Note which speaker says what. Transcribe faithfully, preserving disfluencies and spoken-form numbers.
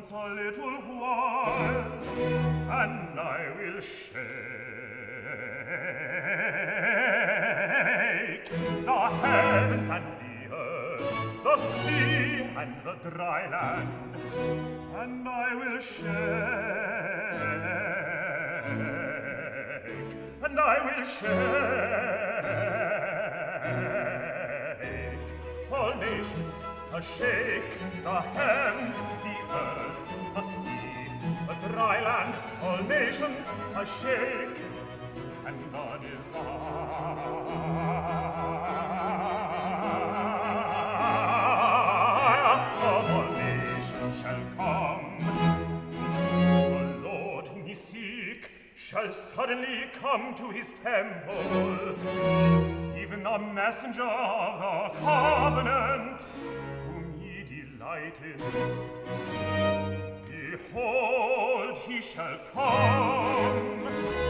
Speaker 1: moments a little while, and I will shake the heavens and the earth, the sea and the dry land, and I will shake, and I will shake all nations, a shake the heavens, the earth, the sea, the dry land, all nations, a shake, and God is of all nations shall come. The Lord whom ye seek shall suddenly come to his temple, even the messenger of the covenant, whom ye delight in. Behold, he shall come,